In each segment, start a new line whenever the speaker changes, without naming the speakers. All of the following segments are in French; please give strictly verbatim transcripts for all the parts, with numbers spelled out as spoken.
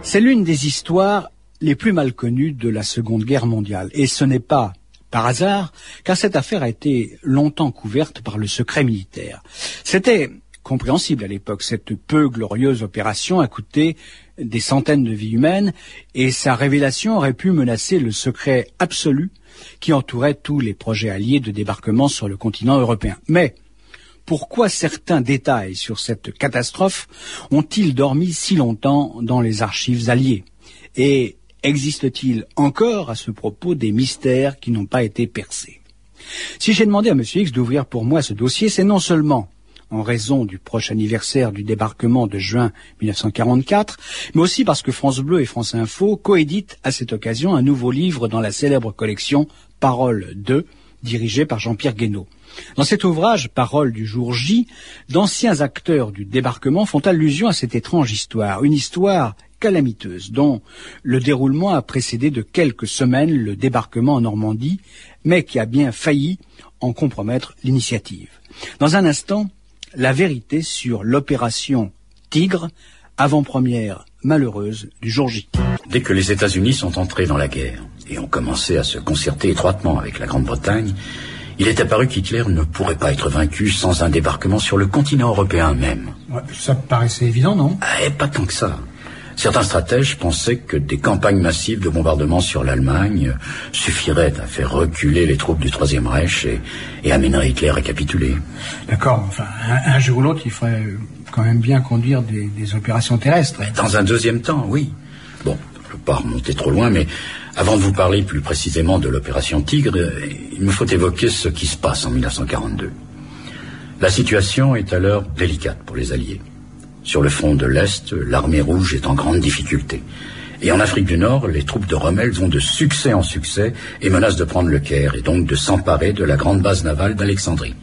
C'est l'une des histoires les plus mal connues de la Seconde Guerre mondiale. Et ce n'est pas par hasard, car cette affaire a été longtemps couverte par le secret militaire. C'était compréhensible à l'époque. Cette peu glorieuse opération a coûté des centaines de vies humaines et sa révélation aurait pu menacer le secret absolu qui entourait tous les projets alliés de débarquement sur le continent européen. Mais pourquoi certains détails sur cette catastrophe ont-ils dormi si longtemps dans les archives alliées? Et existe-t-il encore à ce propos des mystères qui n'ont pas été percés? Si j'ai demandé à M. X d'ouvrir pour moi ce dossier, c'est non seulement en raison du proche anniversaire du débarquement de juin mille neuf cent quarante-quatre, mais aussi parce que France Bleu et France Info coéditent à cette occasion un nouveau livre dans la célèbre collection Paroles deux, dirigée par Jean-Pierre Guénaud. Dans cet ouvrage, Paroles du jour J, d'anciens acteurs du débarquement font allusion à cette étrange histoire, une histoire calamiteuse dont le déroulement a précédé de quelques semaines le débarquement en Normandie, mais qui a bien failli en compromettre l'initiative. Dans un instant, la vérité sur l'opération Tigre, avant-première malheureuse du jour J.
Dès que les États-Unis sont entrés dans la guerre et ont commencé à se concerter étroitement avec la Grande-Bretagne, il est apparu qu'Hitler ne pourrait pas être vaincu sans un débarquement sur le continent européen même.
Ouais, ça paraissait évident, non?
Eh, pas tant que ça. Certains stratèges pensaient que des campagnes massives de bombardement sur l'Allemagne suffiraient à faire reculer les troupes du Troisième Reich et, et amèneraient Hitler à capituler.
D'accord, enfin, un, un jour ou l'autre, il faudrait quand même bien conduire des, des opérations terrestres.
Dans un deuxième temps, oui. Bon, je ne veux pas remonter trop loin, mais avant de vous parler plus précisément de l'opération Tigre, il me faut évoquer ce qui se passe en mille neuf cent quarante-deux. La situation est alors délicate pour les Alliés. Sur le front de l'Est, l'armée rouge est en grande difficulté. Et en Afrique du Nord, les troupes de Rommel vont de succès en succès et menacent de prendre le Caire et donc de s'emparer de la grande base navale d'Alexandrie.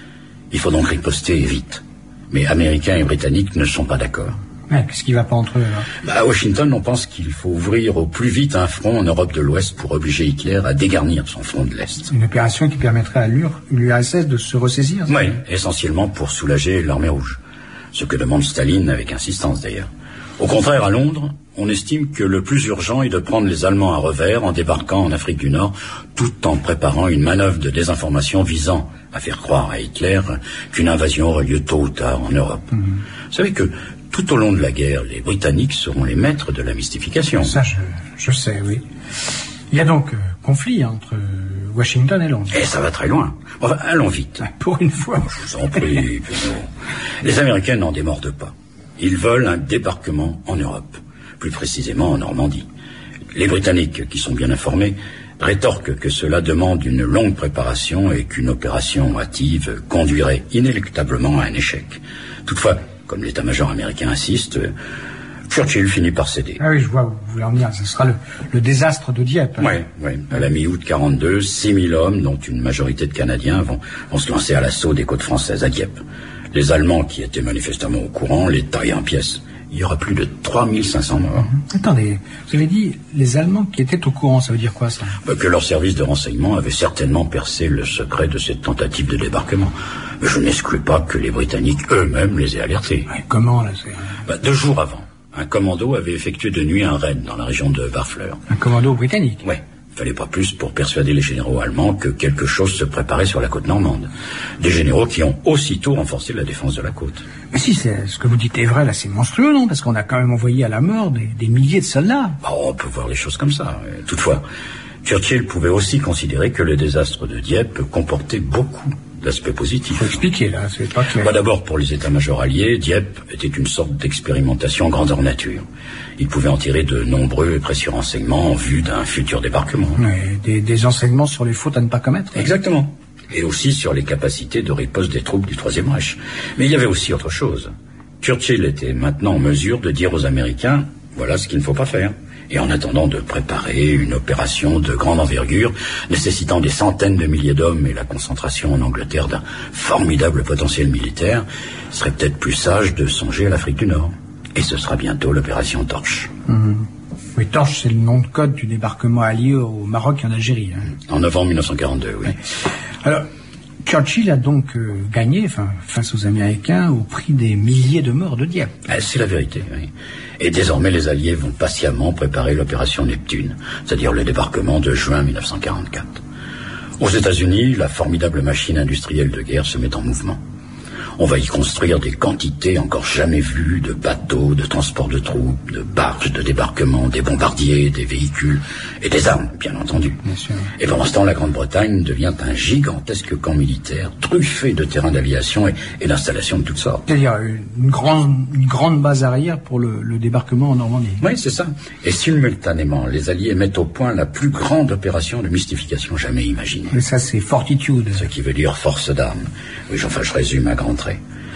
Il faut donc riposter vite. Mais Américains et Britanniques ne sont pas d'accord.
Ouais, qu'est-ce qui va pas entre eux, là?
Bah, à Washington, on pense qu'il faut ouvrir au plus vite un front en Europe de l'Ouest pour obliger Hitler à dégarnir son front de l'Est.
Une opération qui permettrait à l'U R S S de se ressaisir?
Oui, essentiellement pour soulager l'armée rouge. Ce que demande Staline avec insistance d'ailleurs. Au contraire, à Londres, on estime que le plus urgent est de prendre les Allemands à revers en débarquant en Afrique du Nord, tout en préparant une manœuvre de désinformation visant à faire croire à Hitler qu'une invasion aurait lieu tôt ou tard en Europe. Mmh. Vous savez que tout au long de la guerre, les Britanniques seront les maîtres de la mystification.
Ça, je, je sais, oui. Il y a donc euh, conflit entre Washington et Londres.
Et ça va très loin. Enfin, allons vite.
Pour une fois.
Je vous en prie, Pedro. Les Américains n'en démordent pas. Ils veulent un débarquement en Europe, plus précisément en Normandie. Les Britanniques, qui sont bien informés, rétorquent que cela demande une longue préparation et qu'une opération hâtive conduirait inéluctablement à un échec. Toutefois, comme l'état-major américain insiste, Churchill finit par céder.
Ah oui, je vois où vous voulez en venir. Ce sera le, le désastre de Dieppe.
Oui, oui. À la mi-août quarante-deux, six mille hommes, dont une majorité de Canadiens, vont, vont se lancer à l'assaut des côtes françaises à Dieppe. Les Allemands, qui étaient manifestement au courant, les taillent en pièces. Il y aura plus de trois mille cinq cents morts.
Mmh. Attendez, vous avez dit les Allemands qui étaient au courant, ça veut dire quoi, ça?
Bah, que leur service de renseignement avait certainement percé le secret de cette tentative de débarquement. Mais je n'exclus pas que les Britanniques eux-mêmes les aient alertés.
Ouais, comment, là c'est...
Bah, deux jours avant, un commando avait effectué de nuit un raid dans la région de Barfleur.
Un commando britannique?
Oui. Il fallait pas plus pour persuader les généraux allemands que quelque chose se préparait sur la côte normande. Des généraux qui ont aussitôt renforcé la défense de la côte.
Mais si c'est, ce que vous dites est vrai, là, c'est monstrueux, non? Parce qu'on a quand même envoyé à la mort des, des milliers de soldats.
Bon, on peut voir les choses comme ça. Toutefois, Churchill pouvait aussi considérer que le désastre de Dieppe comportait beaucoup d'aspects positifs.
Faut expliquer, là, c'est pas clair.
Bah, d'abord, pour les états-majors alliés, Dieppe était une sorte d'expérimentation grandeur nature. Ils pouvaient en tirer de nombreux et précieux renseignements en vue d'un futur débarquement.
Ouais, des, des enseignements sur les fautes à ne pas commettre.
Exactement. Et aussi sur les capacités de riposte des troupes du Troisième Reich. Mais il y avait aussi autre chose. Churchill était maintenant en mesure de dire aux Américains, voilà ce qu'il ne faut pas faire. Et en attendant de préparer une opération de grande envergure, nécessitant des centaines de milliers d'hommes et la concentration en Angleterre d'un formidable potentiel militaire, il serait peut-être plus sage de songer à l'Afrique du Nord. Et ce sera bientôt l'opération Torche.
Mmh. Oui, Torche, c'est le nom de code du débarquement allié au Maroc et en Algérie. Hein.
En novembre mille neuf cent quarante-deux, oui.
Ouais. Alors, Churchill a donc euh, gagné, enfin, face aux Américains, au prix des milliers de morts de Dieppe.
Ah, c'est la vérité, oui. Et désormais, les Alliés vont patiemment préparer l'opération Neptune, c'est-à-dire le débarquement de juin mille neuf cent quarante-quatre. Aux États-Unis, la formidable machine industrielle de guerre se met en mouvement. On va y construire des quantités encore jamais vues de bateaux, de transports de troupes, de barges de débarquement, des bombardiers, des véhicules et des armes, bien entendu.
Bien sûr.
Et pendant ce temps, la Grande-Bretagne devient un gigantesque camp militaire truffé de terrains d'aviation et, et d'installations de toutes sortes.
C'est-à-dire une grande, une grande base arrière pour le, le débarquement en Normandie.
Oui, c'est ça. Et simultanément, les Alliés mettent au point la plus grande opération de mystification jamais imaginée.
Mais ça, c'est Fortitude.
Ce qui veut dire force d'armes. Oui, enfin, je résume à grands traits.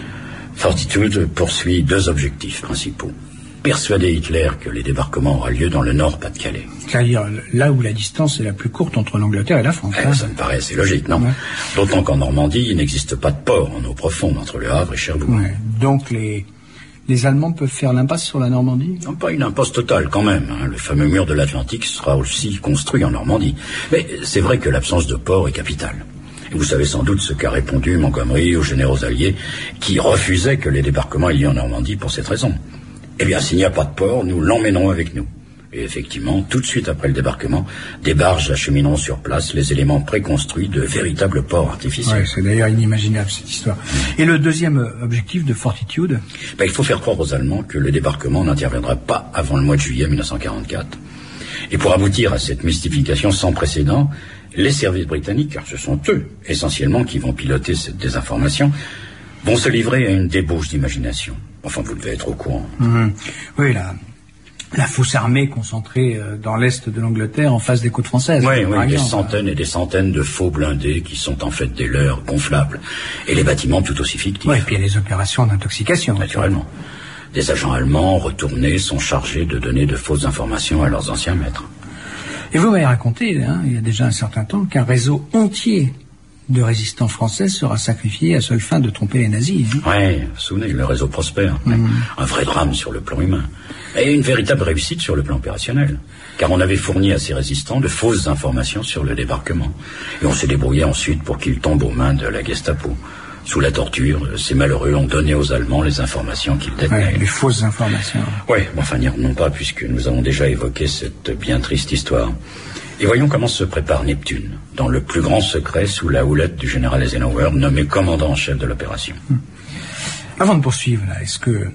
Fortitude poursuit deux objectifs principaux. Persuader Hitler que les débarquements auront lieu dans le Nord-Pas-de-Calais.
C'est-à-dire là où la distance est la plus courte entre l'Angleterre et la France.
Eh,
hein.
Ça me paraît assez logique, non?
Ouais.
D'autant qu'en Normandie, il n'existe pas de port en eau profonde entre Le Havre et Cherbourg.
Ouais. Donc les, les Allemands peuvent faire l'impasse sur la Normandie?
Non, pas une impasse totale quand même. Hein. Le fameux mur de l'Atlantique sera aussi construit en Normandie. Mais c'est vrai que l'absence de port est capitale. Et vous savez sans doute ce qu'a répondu Montgomery aux généraux alliés qui refusaient que les débarquements aient lieu en Normandie pour cette raison. Eh bien, s'il n'y a pas de port, nous l'emmènerons avec nous. Et effectivement, tout de suite après le débarquement, des barges achemineront sur place les éléments préconstruits de véritables ports artificiels.
Oui, c'est d'ailleurs inimaginable cette histoire. Et le deuxième objectif de Fortitude?
Ben, il faut faire croire aux Allemands que le débarquement n'interviendra pas avant le mois de juillet mille neuf cent quarante-quatre. Et pour aboutir à cette mystification sans précédent, les services britanniques, car ce sont eux essentiellement qui vont piloter cette désinformation, vont se livrer à une débauche d'imagination. Enfin, vous devez être au courant.
Mmh. Oui, la, la fausse armée concentrée dans l'est de l'Angleterre en face des côtes françaises.
Oui, oui, des
exemple.
centaines et des centaines de faux blindés qui sont en fait des leurres gonflables. Et les bâtiments tout aussi fictifs.
Oui, et puis il y a les opérations d'intoxication.
Naturellement. Des agents allemands retournés sont chargés de donner de fausses informations à leurs anciens maîtres.
Et vous m'avez raconté, hein, il y a déjà un certain temps, qu'un réseau entier de résistants français sera sacrifié à seule fin de tromper les nazis. Hein.
Oui, vous vous souvenez, le réseau prospère.
Mmh.
Un vrai drame sur le plan humain. Et une véritable réussite sur le plan opérationnel. Car on avait fourni à ces résistants de fausses informations sur le débarquement. Et on s'est débrouillé ensuite pour qu'ils tombent aux mains de la Gestapo. Sous la torture, ces malheureux ont donné aux Allemands les informations qu'ils détenaient.
Ouais, les fausses informations.
Oui, mais enfin, n'y revenons pas, puisque nous avons déjà évoqué cette bien triste histoire. Et voyons comment se prépare Neptune, dans le plus grand secret, sous la houlette du général Eisenhower, nommé commandant en chef de l'opération.
Hum. Avant de poursuivre, là, est-ce que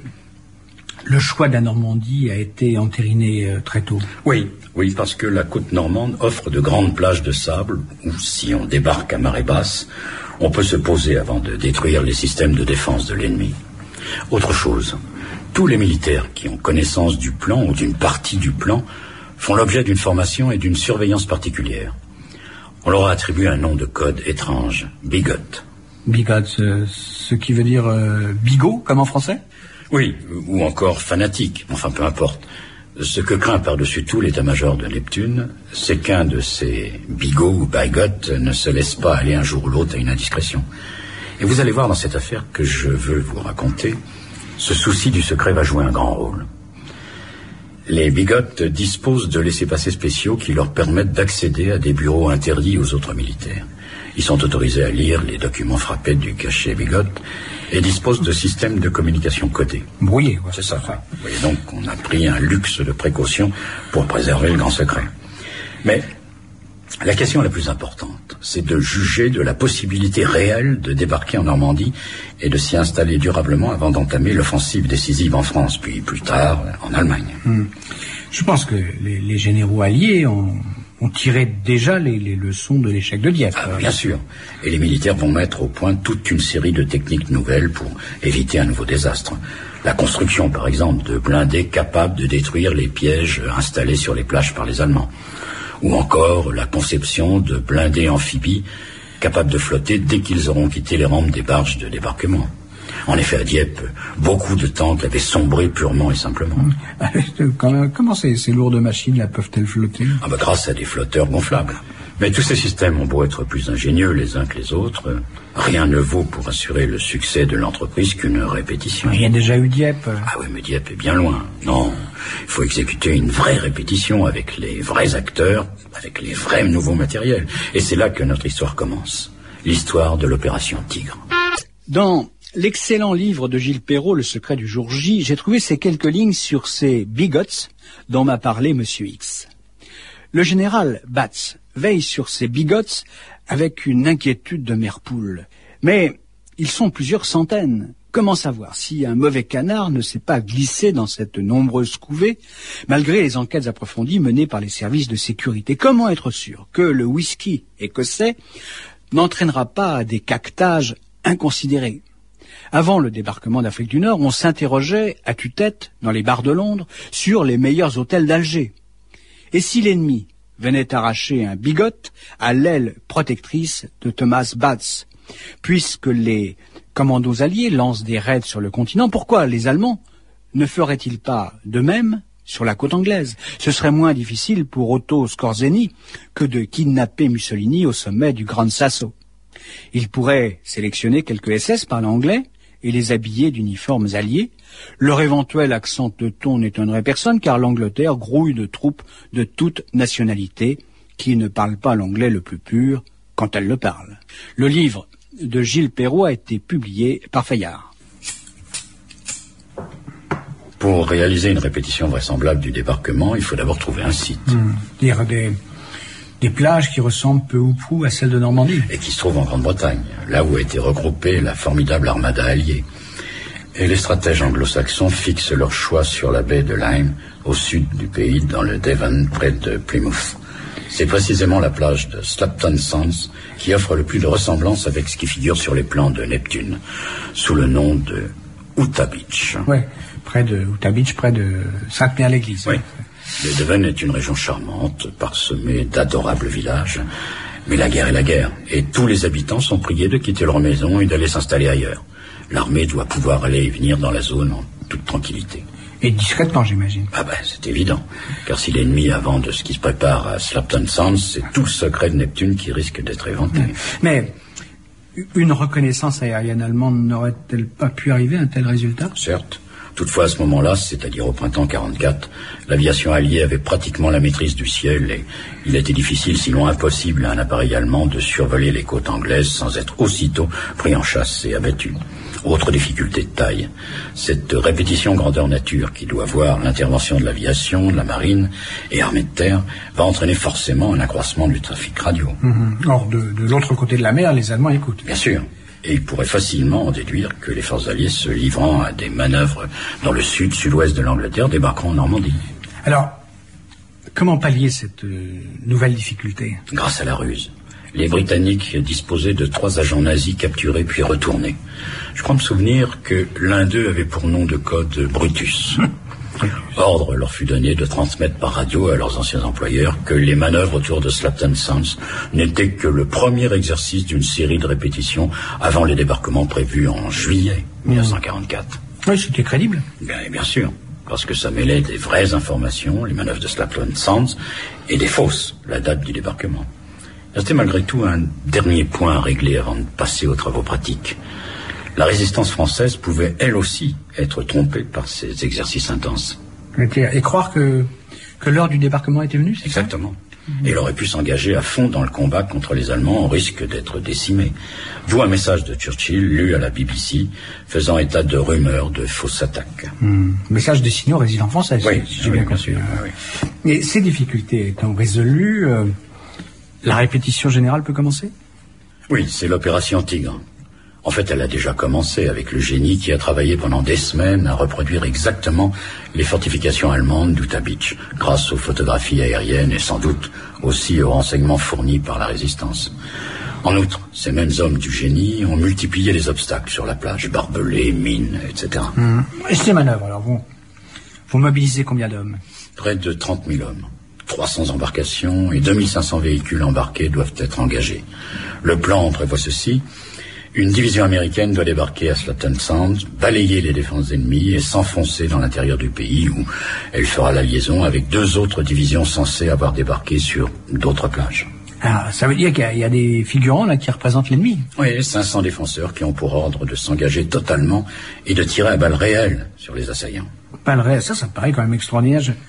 le choix de la Normandie a été entériné euh, très tôt?
Oui, oui, parce que la côte normande offre de grandes plages de sable, où si on débarque à marée basse, on peut se poser avant de détruire les systèmes de défense de l'ennemi. Autre chose, tous les militaires qui ont connaissance du plan ou d'une partie du plan font l'objet d'une formation et d'une surveillance particulière. On leur a attribué un nom de code étrange, bigot.
Bigot, ce, ce qui veut dire euh, bigot, comme en français?
Oui, ou encore fanatique, enfin peu importe. Ce que craint par-dessus tout l'état-major de Neptune, c'est qu'un de ces bigots ou bigots ne se laisse pas aller un jour ou l'autre à une indiscrétion. Et vous allez voir dans cette affaire que je veux vous raconter, ce souci du secret va jouer un grand rôle. Les bigots disposent de laissez-passer spéciaux qui leur permettent d'accéder à des bureaux interdits aux autres militaires. Ils sont autorisés à lire les documents frappés du cachet bigot et disposent de systèmes de communication codés.
Brouillés, ouais.
C'est ça. Vous voyez donc qu'on a pris un luxe de précaution pour préserver le grand secret. Mais la question la plus importante, c'est de juger de la possibilité réelle de débarquer en Normandie et de s'y installer durablement avant d'entamer l'offensive décisive en France, puis plus tard en Allemagne.
Hum. Je pense que les, les généraux alliés ont... on tirait déjà les, les leçons de l'échec de Dieppe.
Ah, bien sûr. Et les militaires vont mettre au point toute une série de techniques nouvelles pour éviter un nouveau désastre. La construction, par exemple, de blindés capables de détruire les pièges installés sur les plages par les Allemands. Ou encore la conception de blindés amphibies capables de flotter dès qu'ils auront quitté les rampes des barges de débarquement. En effet, à Dieppe, beaucoup de tanks avaient sombré purement et simplement.
Comment, comment ces, ces lourdes machines là peuvent-elles flotter?
Ah bah grâce à des flotteurs gonflables. Mais tous ces systèmes ont beau être plus ingénieux les uns que les autres, rien ne vaut pour assurer le succès de l'entreprise qu'une répétition.
Il y a déjà eu Dieppe.
Ah oui, mais Dieppe est bien loin. Non, il faut exécuter une vraie répétition avec les vrais acteurs, avec les vrais nouveaux matériels. Et c'est là que notre histoire commence. l'histoire de l'opération Tigre.
Dans l'excellent livre de Gilles Perrault, Le secret du jour J, j'ai trouvé ces quelques lignes sur ces bigots dont m'a parlé Monsieur X. Le général Batz veille sur ces bigots avec une inquiétude de mère poule. Mais ils sont plusieurs centaines. Comment savoir si un mauvais canard ne s'est pas glissé dans cette nombreuse couvée, malgré les enquêtes approfondies menées par les services de sécurité? Comment être sûr que le whisky écossais n'entraînera pas des caquetages inconsidérés? Avant le débarquement d'Afrique du Nord, on s'interrogeait à tue-tête, dans les bars de Londres, sur les meilleurs hôtels d'Alger. Et si l'ennemi venait arracher un bigot à l'aile protectrice de Thomas Batz, puisque les commandos alliés lancent des raids sur le continent, pourquoi les Allemands ne feraient-ils pas de même sur la côte anglaise? Ce serait moins difficile pour Otto Skorzeny que de kidnapper Mussolini au sommet du Gran Sasso. Il pourrait sélectionner quelques S S parlant anglais et les habiller d'uniformes alliés. Leur éventuel accent de ton n'étonnerait personne, car l'Angleterre grouille de troupes de toute nationalité qui ne parlent pas l'anglais le plus pur quand elles le parlent. Le livre de Gilles Perrault a été publié par Fayard.
Pour réaliser une répétition vraisemblable du débarquement, il faut d'abord trouver un site.
Mmh. Dire des, des plages qui ressemblent peu ou prou à celles de Normandie.
Et qui se trouvent en Grande-Bretagne, là où a été regroupée la formidable armada alliée. Et les stratèges anglo-saxons fixent leur choix sur la baie de Lyme, au sud du pays, dans le Devon, près de Plymouth. C'est précisément la plage de Slapton Sands qui offre le plus de ressemblance avec ce qui figure sur les plans de Neptune, sous le nom de Utah Beach.
Oui, près de Utah Beach, près de Sainte-Mère-l'Église.
Oui. Le Devon est une région charmante, parsemée d'adorables villages. Mais la guerre est la guerre, et tous les habitants sont priés de quitter leur maison et d'aller s'installer ailleurs. L'armée doit pouvoir aller et venir dans la zone en toute tranquillité.
Et discrètement, j'imagine.
Ah ben, c'est évident. Car si l'ennemi, avant de ce qui se prépare à Slapton Sands, c'est tout le secret de Neptune qui risque d'être éventé.
Mais une reconnaissance aérienne allemande n'aurait-elle pas pu arriver à un tel résultat?
Certes. Toutefois, à ce moment-là, c'est-à-dire au printemps quarante-quatre, l'aviation alliée avait pratiquement la maîtrise du ciel et il était difficile, sinon impossible, à un appareil allemand de survoler les côtes anglaises sans être aussitôt pris en chasse et abattu. Autre difficulté de taille, cette répétition grandeur nature qui doit voir l'intervention de l'aviation, de la marine et armée de terre va entraîner forcément un accroissement du trafic radio.
Mmh. Or, de, de l'autre côté de la mer, les Allemands écoutent.
Bien sûr. Et il pourrait facilement en déduire que les forces alliées se livrant à des manœuvres dans le sud-sud-ouest de l'Angleterre débarqueront en Normandie.
Alors, comment pallier cette euh, nouvelle difficulté?
Grâce à la ruse. Les Britanniques disposaient de trois agents nazis capturés puis retournés. Je crois me souvenir que l'un d'eux avait pour nom de code Brutus. Ordre leur fut donné de transmettre par radio à leurs anciens employeurs que les manœuvres autour de Slapton Sands n'étaient que le premier exercice d'une série de répétitions avant les débarquements prévus en juillet mille neuf cent quarante-quatre.
Oui, c'était crédible.
Bien, bien sûr, parce que ça mêlait des vraies informations, les manœuvres de Slapton Sands, et des fausses, la date du débarquement. C'était malgré tout un dernier point à régler avant de passer aux travaux pratiques. La résistance française pouvait, elle aussi, être trompée par ces exercices intenses.
Et croire que, que l'heure du débarquement était venue, c'est ça?
Exactement. Et elle aurait pu s'engager à fond dans le combat contre les Allemands au risque d'être décimée. D'où un message de Churchill lu à la B B C faisant état de rumeurs de fausses attaques.
Mmh. Message destiné aux résidents français,
oui,
si j'ai bien compris.
Oui.
Et ces difficultés étant résolues, euh, la répétition générale peut commencer?
Oui, c'est l'opération Tigre. En fait, elle a déjà commencé avec le génie qui a travaillé pendant des semaines à reproduire exactement les fortifications allemandes d'Utah Beach, grâce aux photographies aériennes et sans doute aussi aux renseignements fournis par la résistance. En outre, ces mêmes hommes du génie ont multiplié les obstacles sur la plage, barbelés, mines, et cetera.
Mmh. Et ces manœuvres, alors, vont, vont mobiliser combien d'hommes?
Près de trente mille hommes. trois cents embarcations et deux mille cinq cents véhicules embarqués doivent être engagés. Le plan prévoit ceci. Une division américaine doit débarquer à Slapton Sands, balayer les défenses ennemies et s'enfoncer dans l'intérieur du pays où elle fera la liaison avec deux autres divisions censées avoir débarqué sur d'autres plages.
Ah, ça veut dire qu'il y, y a des figurants là qui représentent l'ennemi?
Oui, cinq cents défenseurs qui ont pour ordre de s'engager totalement et de tirer à balles réelles sur les assaillants.
Balles réelles, ça, ça me paraît quand même extraordinaire. Je...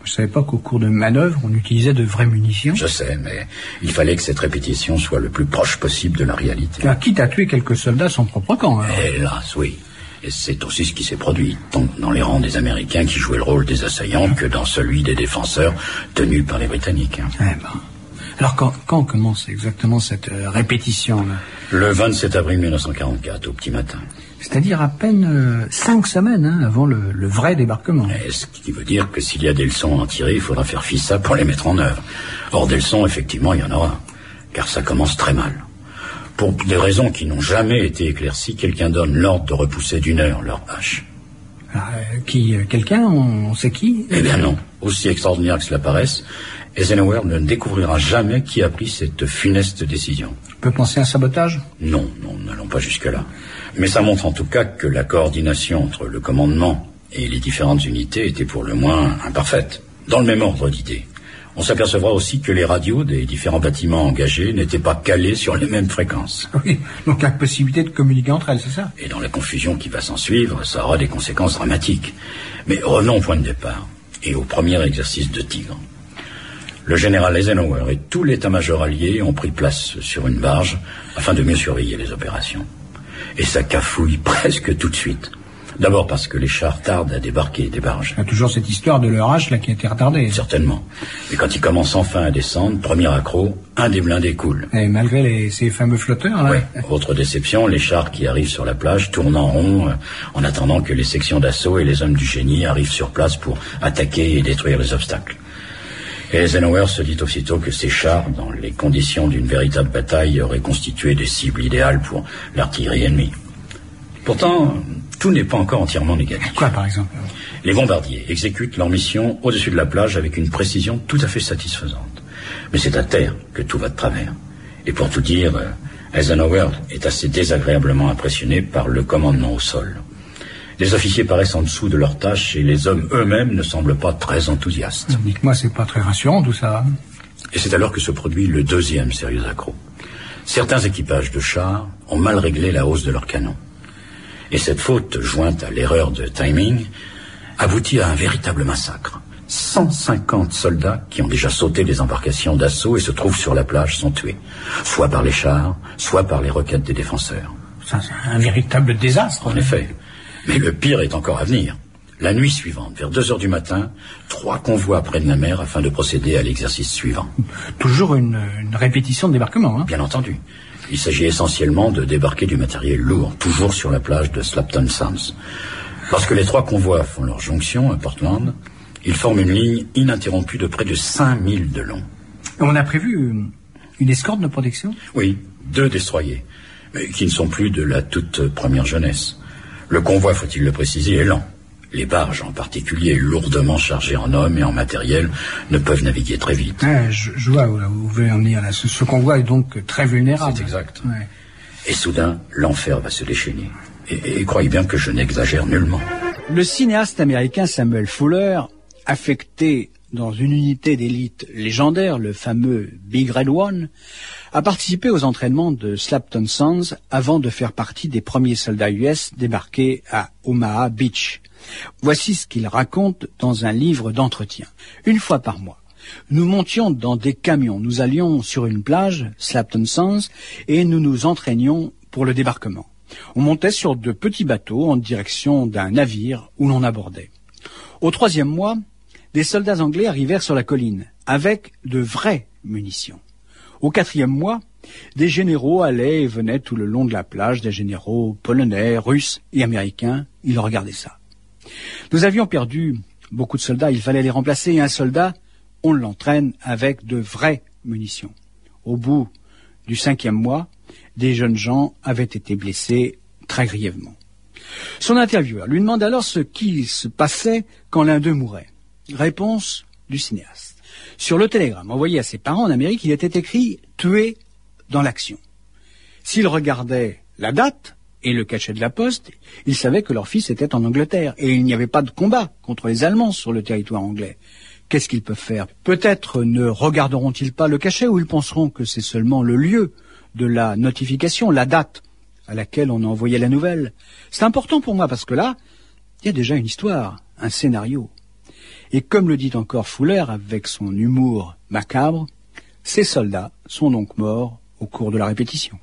Je savais pas qu'au cours de manœuvres, on utilisait de vraies munitions.
Je sais, mais il fallait que cette répétition soit le plus proche possible de la réalité.
Car quitte à tuer quelques soldats sans propre camp, alors.
Hélas, oui. Et c'est aussi ce qui s'est produit, tant dans les rangs des Américains qui jouaient le rôle des assaillants que dans celui des défenseurs tenus par les Britanniques.
Eh ben. Alors quand, quand commence exactement cette euh, répétition-là?
Le vingt-sept avril mille neuf cent quarante-quatre, au petit matin.
C'est-à-dire à peine euh, cinq semaines hein, avant le, le vrai débarquement.
Et ce qui veut dire que s'il y a des leçons à en tirer, il faudra faire fi ça pour les mettre en œuvre. Or, des leçons, effectivement, il y en aura. Car ça commence très mal. Pour des raisons qui n'ont jamais été éclaircies, quelqu'un donne l'ordre de repousser d'une heure leur hache.
Ah, euh, qui euh, Quelqu'un, on, on sait qui?
Eh bien non. Aussi extraordinaire que cela paraisse, Eisenhower ne découvrira jamais qui a pris cette funeste décision.
On peut penser à un sabotage?
Non, non, n'allons pas jusque-là. Mais ça montre en tout cas que la coordination entre le commandement et les différentes unités était pour le moins imparfaite. Dans le même ordre d'idées. On s'apercevra aussi que les radios des différents bâtiments engagés n'étaient pas calés sur les mêmes fréquences.
Oui, donc impossibilité de communiquer entre elles, c'est ça?
Et dans la confusion qui va s'en suivre, ça aura des conséquences dramatiques. Mais revenons au point de départ, et au premier exercice de Tigre. Le général Eisenhower et tout l'état-major allié ont pris place sur une barge afin de mieux surveiller les opérations. Et ça cafouille presque tout de suite. D'abord parce que les chars tardent à débarquer des barges.
Il y a toujours cette histoire de leur hache là qui a été retardée.
Certainement. Et quand ils commencent enfin à descendre, premier accroc, un des blindés coule.
Et malgré les, ces fameux flotteurs, là.
Oui. Autre déception, les chars qui arrivent sur la plage tournent en rond euh, en attendant que les sections d'assaut et les hommes du génie arrivent sur place pour attaquer et détruire les obstacles. Et Eisenhower se dit aussitôt que ces chars, dans les conditions d'une véritable bataille, auraient constitué des cibles idéales pour l'artillerie ennemie. Pourtant, tout n'est pas encore entièrement négatif.
Quoi, par exemple?
Les bombardiers exécutent leur mission au-dessus de la plage avec une précision tout à fait satisfaisante. Mais c'est à terre que tout va de travers. Et pour tout dire, Eisenhower est assez désagréablement impressionné par le commandement au sol. Les officiers paraissent en dessous de leur tâche et les hommes eux-mêmes ne semblent pas très enthousiastes.
Dites-moi, c'est pas très rassurant tout ça.
Et c'est alors que se produit le deuxième sérieux accroc. Certains équipages de chars ont mal réglé la hausse de leurs canons. Et cette faute, jointe à l'erreur de timing, aboutit à un véritable massacre. cent cinquante soldats qui ont déjà sauté les embarcations d'assaut et se trouvent sur la plage sont tués, soit par les chars, soit par les roquettes des défenseurs.
Ça, c'est un véritable désastre.
En effet. Mais le pire est encore à venir. La nuit suivante, vers deux heures du matin, trois convois prennent la mer afin de procéder à l'exercice suivant.
Toujours une, une répétition de débarquement, hein?
Bien entendu. Il s'agit essentiellement de débarquer du matériel lourd, toujours sur la plage de Slapton Sands. Lorsque les trois convois font leur jonction à Portland, ils forment une ligne ininterrompue de près de cinq milles de long.
On a prévu une, une escorte de protection?
Oui, deux destroyers, mais qui ne sont plus de la toute première jeunesse. Le convoi, faut-il le préciser, est lent. Les barges, en particulier, lourdement chargées en hommes et en matériel, ne peuvent naviguer très vite.
Ah, je, je vois où, où vous voulez en venir là. Ce, ce convoi est donc très vulnérable.
C'est exact.
Ouais.
Et soudain, l'enfer va se déchaîner. Et, et croyez bien que je n'exagère nullement.
Le cinéaste américain Samuel Fuller, affecté dans une unité d'élite légendaire, le fameux Big Red One, a participé aux entraînements de Slapton Sands avant de faire partie des premiers soldats U S débarqués à Omaha Beach. Voici ce qu'il raconte dans un livre d'entretien. Une fois par mois, nous montions dans des camions. Nous allions sur une plage, Slapton Sands, et nous nous entraînions pour le débarquement. On montait sur de petits bateaux en direction d'un navire où l'on abordait. Au troisième mois, des soldats anglais arrivèrent sur la colline avec de vraies munitions. Au quatrième mois, des généraux allaient et venaient tout le long de la plage, des généraux polonais, russes et américains. Ils regardaient ça. Nous avions perdu beaucoup de soldats, il fallait les remplacer, et un soldat, on l'entraîne avec de vraies munitions. Au bout du cinquième mois, des jeunes gens avaient été blessés très grièvement. Son intervieweur lui demande alors ce qui se passait quand l'un d'eux mourait. Réponse du cinéaste. Sur le télégramme envoyé à ses parents en Amérique, il était écrit « Tué dans l'action ». S'il regardait la date et le cachet de la poste, il savait que leur fils était en Angleterre et il n'y avait pas de combat contre les Allemands sur le territoire anglais. Qu'est-ce qu'ils peuvent faire? Peut-être ne regarderont-ils pas le cachet ou ils penseront que c'est seulement le lieu de la notification, la date à laquelle on a envoyé la nouvelle. C'est important pour moi parce que là, il y a déjà une histoire, un scénario. Et comme le dit encore Fuller avec son humour macabre, ces soldats sont donc morts au cours de la répétition.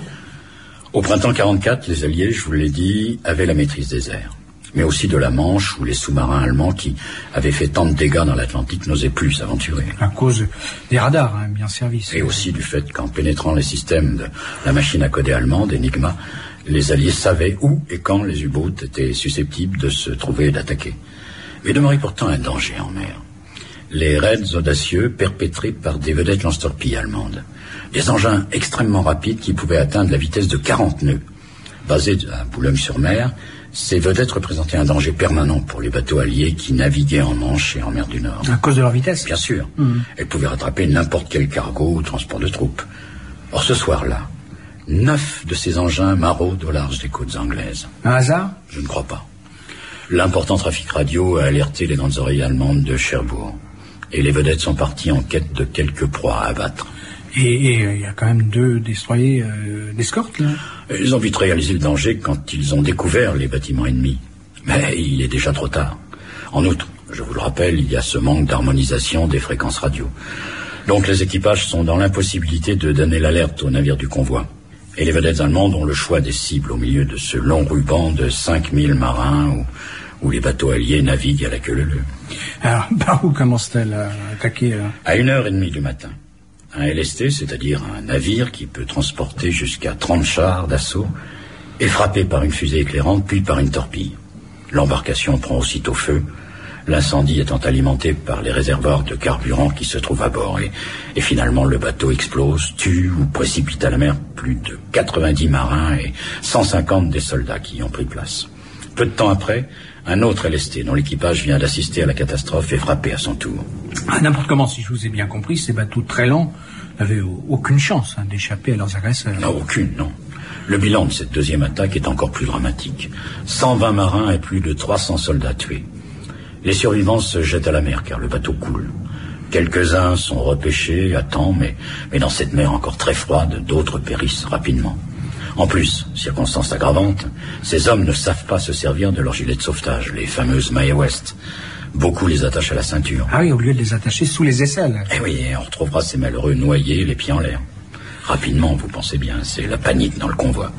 Au printemps quarante-quatre, les Alliés, je vous l'ai dit, avaient la maîtrise des airs. Mais aussi de la Manche, où les sous-marins allemands qui avaient fait tant de dégâts dans l'Atlantique n'osaient plus s'aventurer.
À cause des radars, hein, bien servis.
Et aussi du fait qu'en pénétrant les systèmes de la machine à coder allemande, Enigma, les Alliés savaient où et quand les U-boats étaient susceptibles de se trouver et d'attaquer. Mais demeurait pourtant un danger en mer. Les raids audacieux perpétrés par des vedettes lance-torpilles allemandes. Des engins extrêmement rapides qui pouvaient atteindre la vitesse de quarante nœuds. Basés à Boulogne-sur-Mer, ces vedettes représentaient un danger permanent pour les bateaux alliés qui naviguaient en Manche et en mer du Nord.
À cause de leur vitesse ?
Bien sûr.
Mmh.
Elles pouvaient rattraper n'importe quel cargo ou transport de troupes. Or, ce soir-là, neuf de ces engins maraudent au large des côtes anglaises.
Un hasard ?
Je ne crois pas. L'important trafic radio a alerté les grandes oreilles allemandes de Cherbourg. Et les vedettes sont parties en quête de quelques proies à abattre.
Et il euh, y a quand même deux destroyers euh, d'escorte, là ?
Ils ont vite réalisé le danger quand ils ont découvert les bâtiments ennemis. Mais il est déjà trop tard. En outre, je vous le rappelle, il y a ce manque d'harmonisation des fréquences radio. Donc les équipages sont dans l'impossibilité de donner l'alerte aux navires du convoi. Et les vedettes allemandes ont le choix des cibles au milieu de ce long ruban de cinq mille marins où, où les bateaux alliés naviguent à la queue leu-leu.
Alors, par où commence-t-elle à attaquer là ?
À une heure et demie du matin. Un L S T, c'est-à-dire un navire qui peut transporter jusqu'à trente chars d'assaut, est frappé par une fusée éclairante puis par une torpille. L'embarcation prend aussitôt feu, l'incendie étant alimenté par les réservoirs de carburant qui se trouvent à bord. Et, et finalement, le bateau explose, tue ou précipite à la mer plus de quatre-vingt-dix marins et cent cinquante des soldats qui y ont pris place. Peu de temps après, un autre L S T dont l'équipage vient d'assister à la catastrophe est frappé à son tour.
Ah, n'importe comment, si je vous ai bien compris, ces bateaux très lents n'avaient aucune chance hein, d'échapper à leurs agresseurs.
Non, aucune, non. Le bilan de cette deuxième attaque est encore plus dramatique. cent vingt marins et plus de trois cents soldats tués. Les survivants se jettent à la mer car le bateau coule. Quelques-uns sont repêchés à temps, mais, mais dans cette mer encore très froide, d'autres périssent rapidement. En plus, circonstance aggravante, ces hommes ne savent pas se servir de leurs gilets de sauvetage, les fameuses Mae West. Beaucoup les attachent à la ceinture.
Ah oui, au lieu de les attacher sous les aisselles.
Eh oui, on retrouvera ces malheureux noyés, les pieds en l'air. Rapidement, vous pensez bien, c'est la panique dans le convoi.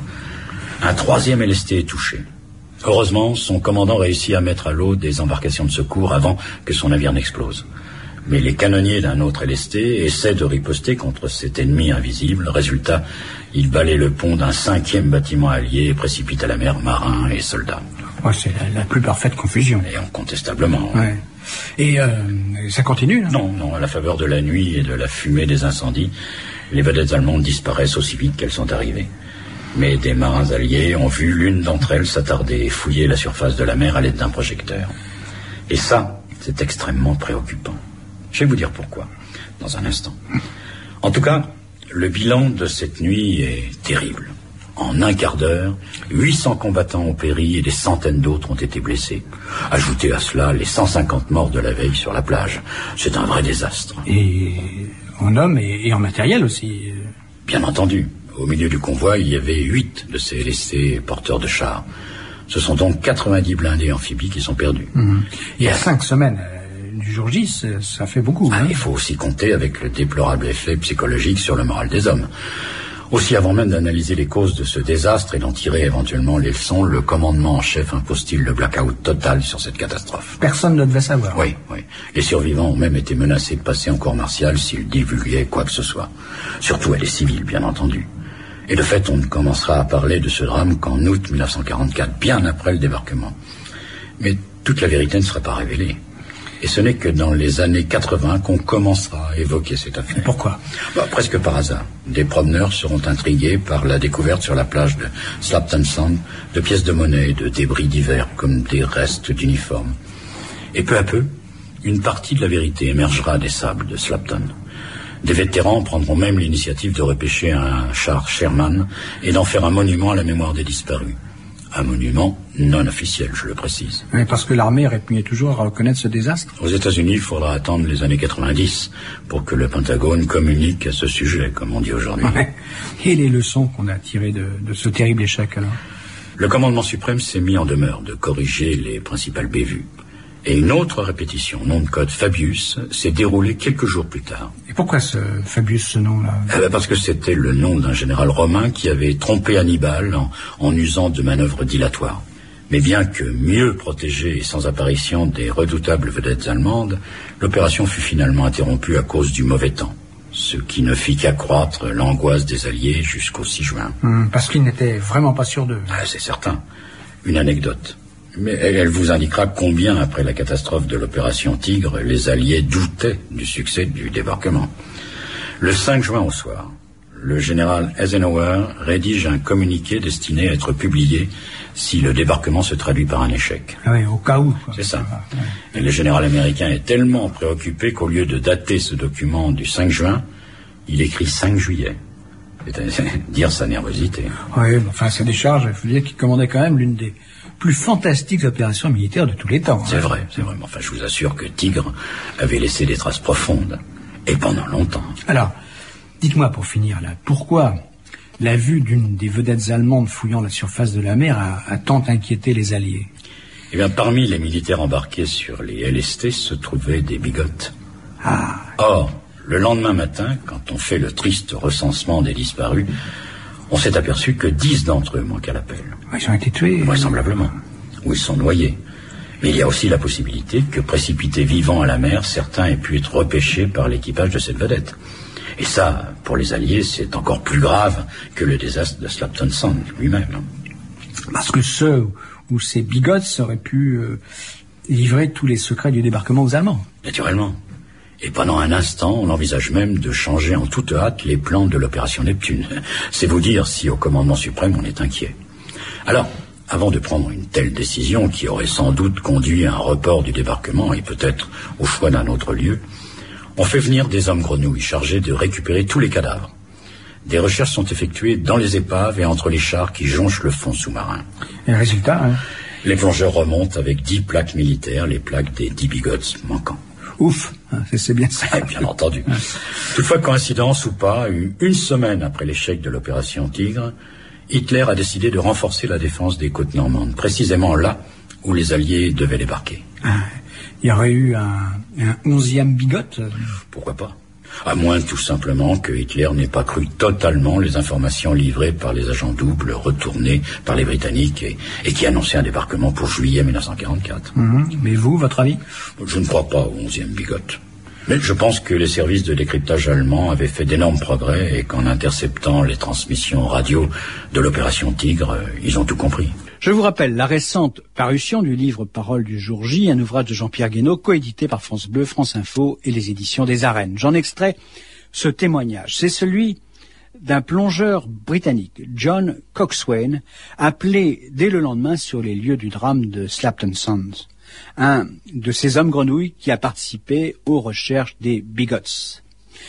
Un troisième L S T est touché. Heureusement, son commandant réussit à mettre à l'eau des embarcations de secours avant que son navire n'explose. Mais les canonniers d'un autre L S T essaient de riposter contre cet ennemi invisible. Résultat, ils balaient le pont d'un cinquième bâtiment allié et précipitent à la mer marins et soldats.
Ouais, c'est la, la plus parfaite confusion.
Et incontestablement.
Ouais. Et euh, ça continue, là ?
Non, non, à la faveur de la nuit et de la fumée des incendies, les vedettes allemandes disparaissent aussi vite qu'elles sont arrivées. Mais des marins alliés ont vu l'une d'entre elles s'attarder et fouiller la surface de la mer à l'aide d'un projecteur. Et ça, c'est extrêmement préoccupant. Je vais vous dire pourquoi, dans un instant. En tout cas, le bilan de cette nuit est terrible. En un quart d'heure, huit cents combattants ont péri et des centaines d'autres ont été blessés. Ajoutez à cela les cent cinquante morts de la veille sur la plage. C'est un vrai désastre.
Et en hommes et, et en matériel aussi.
Bien entendu. Au milieu du convoi, il y avait huit de ces L S T porteurs de chars. Ce sont donc quatre-vingt-dix blindés amphibies qui sont perdus.
Mmh. Il y a cinq semaines euh, du jour J, ça fait beaucoup.
Ah,
hein.
il faut aussi compter avec le déplorable effet psychologique sur le moral des hommes. Aussi, avant même d'analyser les causes de ce désastre et d'en tirer éventuellement les leçons, le commandement en chef impose-t-il le blackout total sur cette catastrophe.
Personne ne devait savoir.
Oui, oui. Les survivants ont même été menacés de passer en cour martiale s'ils divulguaient quoi que ce soit. Surtout à des civils, bien entendu. Et de fait, on ne commencera à parler de ce drame qu'en août mille neuf cent quarante-quatre, bien après le débarquement. Mais toute la vérité ne sera pas révélée. Et ce n'est que dans les années quatre-vingts qu'on commencera à évoquer cette affaire.
Pourquoi ?
Bah, presque par hasard. Des promeneurs seront intrigués par la découverte sur la plage de Slapton Sound de pièces de monnaie et de débris divers comme des restes d'uniformes. Et peu à peu, une partie de la vérité émergera des sables de Slapton. Des vétérans prendront même l'initiative de repêcher un char Sherman et d'en faire un monument à la mémoire des disparus. Un monument non officiel, je le précise.
Oui, parce que l'armée répugnait toujours à reconnaître ce désastre.
Aux États-Unis, il faudra attendre les années quatre-vingt-dix pour que le Pentagone communique à ce sujet, comme on dit aujourd'hui.
Ouais. Et les leçons qu'on a tirées de, de ce terrible échec, alors ?
Le commandement suprême s'est mis en demeure de corriger les principales bévues. Et une autre répétition, nom de code Fabius, s'est déroulée quelques jours plus tard.
Et pourquoi ce Fabius, ce nom-là?
Eh ben parce que c'était le nom d'un général romain qui avait trompé Hannibal en, en usant de manœuvres dilatoires. Mais bien que mieux protégée et sans apparition des redoutables vedettes allemandes, l'opération fut finalement interrompue à cause du mauvais temps, ce qui ne fit qu'accroître l'angoisse des Alliés jusqu'au six juin.
Mmh, parce qu'ils n'étaient vraiment pas sûrs d'eux.
Ah, c'est certain. Une anecdote. Mais elle vous indiquera combien, après la catastrophe de l'opération Tigre, les Alliés doutaient du succès du débarquement. Le cinq juin au soir, le général Eisenhower rédige un communiqué destiné à être publié si le débarquement se traduit par un échec.
Ah oui, au cas où.
C'est ça. Et le général américain est tellement préoccupé qu'au lieu de dater ce document du cinq juin, il écrit cinq juillet. C'est dire sa nervosité.
Oui, enfin, sa décharge, il faut dire qu'il commandait quand même l'une des plus fantastiques opérations militaires de tous les temps.
C'est
hein.
vrai, c'est vrai. Mais enfin, je vous assure que Tigre avait laissé des traces profondes. Et pendant longtemps.
Alors, dites-moi pour finir là, pourquoi la vue d'une des vedettes allemandes fouillant la surface de la mer a, a tant inquiété les Alliés?
Eh bien, parmi les militaires embarqués sur les L S T se trouvaient des bigotes.
Ah.
Or, le lendemain matin, quand on fait le triste recensement des disparus, on s'est aperçu que dix d'entre eux manquent à l'appel.
Ils ont été tués.
Vraisemblablement. Ou ils sont noyés. Mais il y a aussi la possibilité que, précipités vivants à la mer, certains aient pu être repêchés par l'équipage de cette vedette. Et ça, pour les Alliés, c'est encore plus grave que le désastre de Slapton Sound lui-même.
Parce que ceux ou ces bigotes auraient pu euh, livrer tous les secrets du débarquement aux Allemands.
Naturellement. Et pendant un instant, on envisage même de changer en toute hâte les plans de l'opération Neptune. C'est vous dire si au commandement suprême on est inquiet. Alors, avant de prendre une telle décision qui aurait sans doute conduit à un report du débarquement et peut-être au choix d'un autre lieu, on fait venir des hommes grenouilles chargés de récupérer tous les cadavres. Des recherches sont effectuées dans les épaves et entre les chars qui jonchent le fond sous-marin.
Et le résultat, hein?
Les plongeurs remontent avec dix plaques militaires, les plaques des dix bigotes manquants.
Ouf, c'est bien ça.
Bien entendu. Toutefois, coïncidence ou pas, une semaine après l'échec de l'opération Tigre, Hitler a décidé de renforcer la défense des côtes normandes, précisément là où les Alliés devaient débarquer.
Ah, il y aurait eu un, un onzième bigote?
Pourquoi pas? À moins tout simplement que Hitler n'ait pas cru totalement les informations livrées par les agents doubles retournés par les Britanniques et, et qui annonçaient un débarquement pour juillet mille neuf cent quarante-quatre.
Mmh. Mais vous, votre avis?
Je ne crois pas au onzième bigote. Mais je pense que les services de décryptage allemands avaient fait d'énormes progrès et qu'en interceptant les transmissions radio de l'opération Tigre, ils ont tout compris.
Je vous rappelle la récente parution du livre Paroles du jour J, un ouvrage de Jean-Pierre Guénaud, coédité par France Bleu, France Info et les éditions des Arènes. J'en extrais ce témoignage. C'est celui d'un plongeur britannique, John Coxswain, appelé dès le lendemain sur les lieux du drame de Slapton Sound. Un de ces hommes grenouilles qui a participé aux recherches des bigots.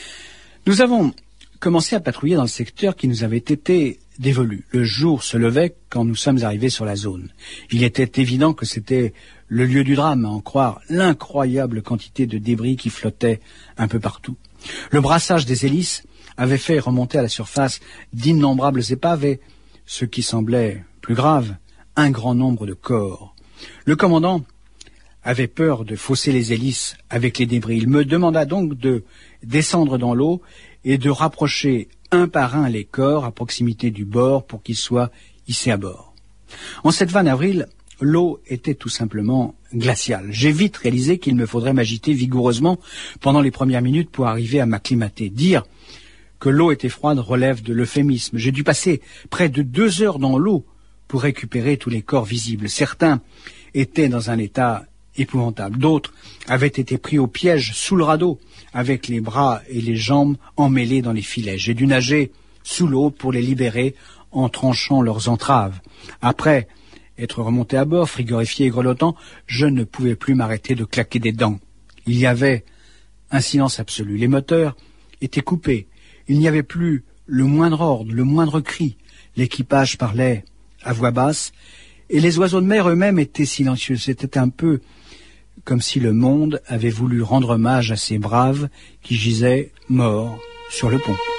Nous avons commencé à patrouiller dans le secteur qui nous avait été dévolu. Le jour se levait quand nous sommes arrivés sur la zone. Il était évident que c'était le lieu du drame, à en croire l'incroyable quantité de débris qui flottaient un peu partout. Le brassage des hélices avait fait remonter à la surface d'innombrables épaves et, ce qui semblait plus grave, un grand nombre de corps. Le commandant avait peur de fausser les hélices avec les débris. Il me demanda donc de descendre dans l'eau et de rapprocher un par un les corps à proximité du bord pour qu'ils soient hissés à bord. En cette vingt avril, l'eau était tout simplement glaciale. J'ai vite réalisé qu'il me faudrait m'agiter vigoureusement pendant les premières minutes pour arriver à m'acclimater. Dire que l'eau était froide relève de l'euphémisme. J'ai dû passer près de deux heures dans l'eau pour récupérer tous les corps visibles. Certains étaient dans un état épouvantable. D'autres avaient été pris au piège sous le radeau, avec les bras et les jambes emmêlés dans les filets. J'ai dû nager sous l'eau pour les libérer en tranchant leurs entraves. Après être remonté à bord, frigorifié et grelottant, je ne pouvais plus m'arrêter de claquer des dents. Il y avait un silence absolu. Les moteurs étaient coupés. Il n'y avait plus le moindre ordre, le moindre cri. L'équipage parlait à voix basse et les oiseaux de mer eux-mêmes étaient silencieux. C'était un peu comme si le monde avait voulu rendre hommage à ces braves qui gisaient morts sur le pont.